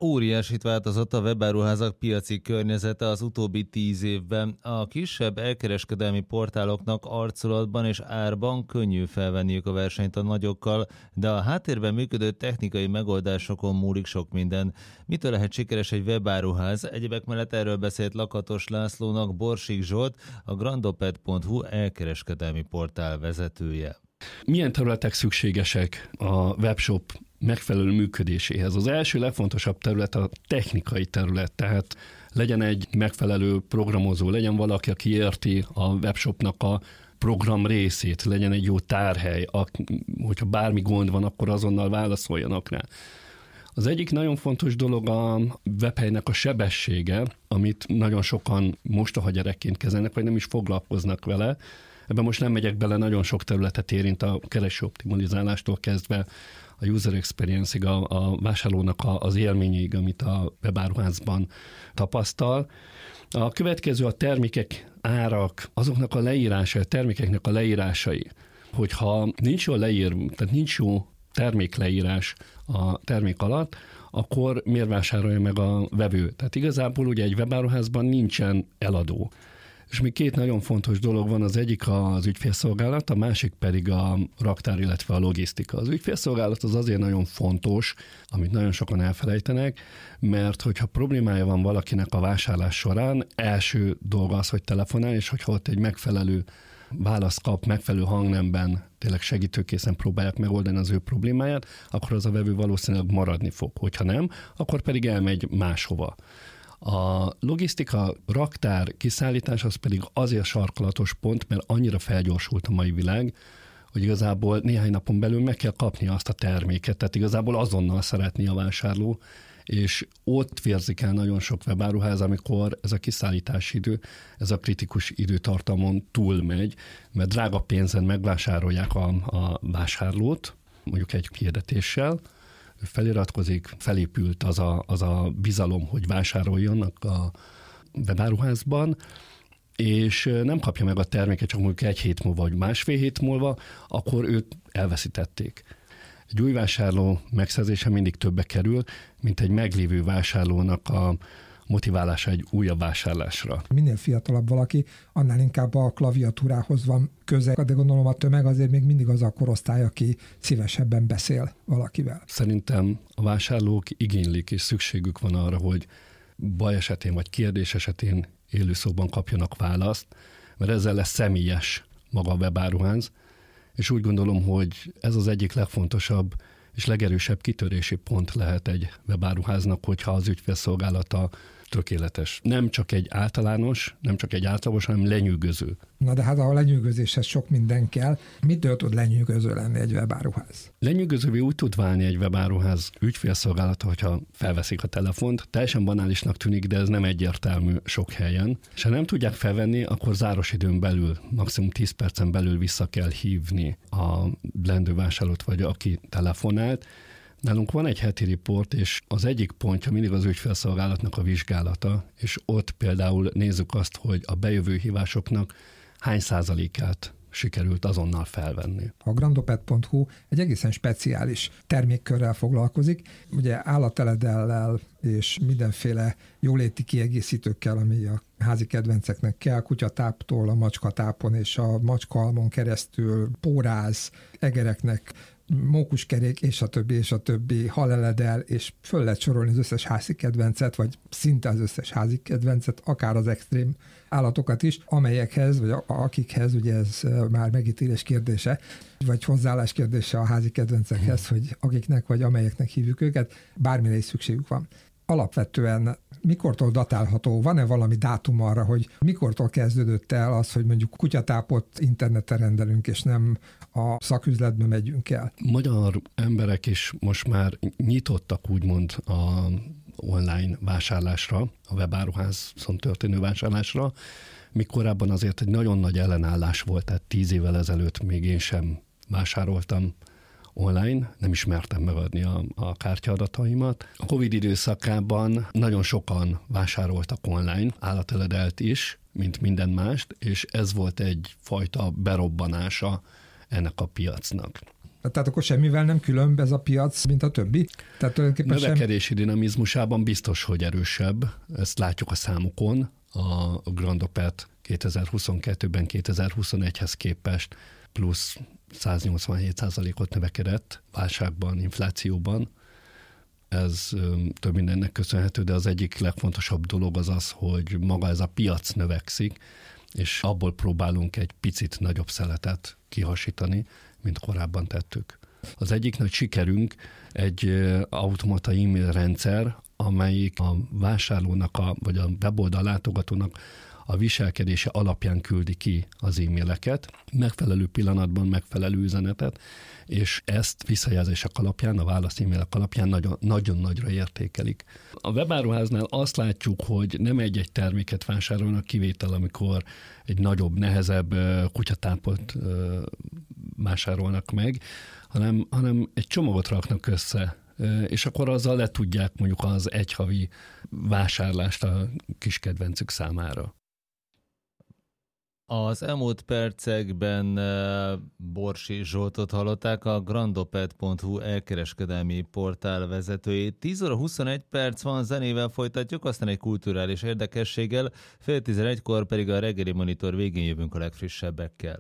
Óriásit változott a webáruházak piaci környezete az utóbbi 10 évben. A kisebb elkereskedelmi portáloknak arculatban és árban könnyű felvenniük a versenyt a nagyokkal, de a háttérben működő technikai megoldásokon múlik sok minden. Mitől lehet sikeres egy webáruház? Egyebek mellett erről beszélt Lakatos Lászlónak Borsig Zsolt, a grandopet.hu elkereskedelmi portál vezetője. Milyen területek szükségesek a webshop megfelelő működéséhez? Az első legfontosabb terület a technikai terület, tehát legyen egy megfelelő programozó, legyen valaki, aki érti a webshopnak a program részét, legyen egy jó tárhely, hogyha bármi gond van, akkor azonnal válaszoljanak rá. Az egyik nagyon fontos dolog a webhelynek a sebessége, amit nagyon sokan mostoha gyerekként kezelnek, vagy nem is foglalkoznak vele. Ebben most nem megyek bele, nagyon sok területet érint a kereső optimalizálástól kezdve a user experience-ig, a vásárlónak az élményig, amit a webáruházban tapasztal. A következő a termékek, árak, azoknak a leírása, a termékeknek a leírásai. Hogyha nincs jól leírva, tehát nincs jó termékleírás a termék alatt, akkor miért vásárolja meg a vevő? Tehát igazából ugye egy webáruházban nincsen eladó. És még két nagyon fontos dolog van, az egyik az ügyfélszolgálat, a másik pedig a raktár, illetve a logisztika. Az ügyfélszolgálat az azért nagyon fontos, amit nagyon sokan elfelejtenek, mert hogyha problémája van valakinek a vásárlás során, első dolga az, hogy telefonál, és hogyha ott egy megfelelő választ kap, megfelelő hangnemben, tényleg segítőkészen próbálják megoldani az ő problémáját, akkor az a vevő valószínűleg maradni fog. Hogyha nem, akkor pedig elmegy máshova. A logisztika, raktár, kiszállítás az pedig azért sarkalatos pont, mert annyira felgyorsult a mai világ, hogy igazából néhány napon belül meg kell kapni azt a terméket, tehát igazából azonnal szeretné a vásárló, és ott vérzik el nagyon sok webáruház, amikor ez a kiszállítási idő, ez a kritikus időtartamon túlmegy, mert drága pénzen megvásárolják a vásárlót, mondjuk egy hirdetéssel, feliratkozik, felépült az a bizalom, hogy vásároljanak a webáruházban, és nem kapja meg a terméket csak mondjuk 1 hét múlva, vagy másfél hét múlva, akkor őt elveszítették. Egy új vásárló megszerzése mindig többe kerül, mint egy meglévő vásárlónak a motiválása egy újabb vásárlásra. Minél fiatalabb valaki, annál inkább a klaviatúrához van köze, de gondolom a tömeg azért még mindig az a korosztály, aki szívesebben beszél valakivel. Szerintem a vásárlók igénylik és szükségük van arra, hogy baj esetén vagy kérdés esetén élőszóban kapjanak választ, mert ezzel lesz személyes maga a webáruház, és úgy gondolom, hogy ez az egyik legfontosabb és legerősebb kitörési pont lehet egy webáruháznak, hogyha az ügyfélszolgálata tökéletes. Nem csak egy általános, nem csak egy átlagos, hanem lenyűgöző. Na de hát a lenyűgözéshez sok minden kell. Mitől tud lenyűgöző lenni egy webáruház? Lenyűgözővé úgy tud válni egy webáruház ügyfélszolgálata, hogyha felveszik a telefont. Teljesen banálisnak tűnik, de ez nem egyértelmű sok helyen. És ha nem tudják felvenni, akkor záros időn belül, maximum 10 percen belül vissza kell hívni a lendő vásárlót, vagy aki telefonált. Nálunk van egy heti riport, és az egyik pontja mindig az ügyfélszolgálatnak a vizsgálata, és ott például nézzük azt, hogy a bejövő hívásoknak hány százalékát sikerült azonnal felvenni. A grandopet.hu egy egészen speciális termékkörrel foglalkozik, ugye állateledellel és mindenféle jóléti kiegészítőkkel, ami a házi kedvenceknek kell, kutyatáptól a macskatápon és a macskaalmon keresztül, póráz, egereknek, mókuskerék, és a többi, haleledel, és föl lehet sorolni az összes házi kedvencet, vagy szinte az összes házi kedvencet, akár az extrém állatokat is, amelyekhez, vagy akikhez, ugye ez már megítélés kérdése, vagy hozzáállás kérdése a házi kedvencekhez, hogy akiknek, vagy amelyeknek hívjuk őket, bármire is szükségük van. Alapvetően mikortól datálható? Van-e valami dátum arra, hogy mikortól kezdődött el az, hogy mondjuk kutyatápot interneten rendelünk, és nem a szaküzletbe megyünk el? Magyar emberek is most már nyitottak úgymond a online vásárlásra, a webáruházon történő vásárlásra, míg korábban azért egy nagyon nagy ellenállás volt, tehát 10 évvel ezelőtt még én sem vásároltam online, nem is mertem megadni a kártyaadataimat. A Covid időszakában nagyon sokan vásároltak online, állateledelt is, mint minden mást, és ez volt egyfajta berobbanása ennek a piacnak. Tehát akkor semmivel nem különb ez a piac, mint a többi? Tehát növekedési dinamizmusában biztos, hogy erősebb. Ezt látjuk a számokon. A Grandopet 2022-ben 2021-hez képest plusz 187%-ot növekedett válságban, inflációban. Ez több mindennek köszönhető, de az egyik legfontosabb dolog az az, hogy maga ez a piac növekszik, és abból próbálunk egy picit nagyobb szeletet kihasítani, mint korábban tettük. Az egyik nagy sikerünk egy automata e-mail rendszer, amelyik a vásárlónak, vagy a weboldal látogatónak a viselkedése alapján küldi ki az e-maileket, megfelelő pillanatban megfelelő üzenetet, és ezt visszajelzések alapján, a válasz e-mailek alapján nagyon nagyra értékelik. A webáruháznál azt látjuk, hogy nem egy-egy terméket vásárolnak, kivétel, amikor egy nagyobb, nehezebb kutyatápot vásárolnak meg, hanem egy csomagot raknak össze, és akkor azzal le tudják mondjuk az egyhavi vásárlást a kis kedvencük számára. Az elmúlt percekben Borsi Zsoltot hallották, a grandopet.hu elkereskedelmi portál vezetőjét. 10 óra 21 perc van, zenével folytatjuk, aztán egy kulturális érdekességgel, 10:30-kor pedig a reggeli monitor végén jövünk a legfrissebbekkel.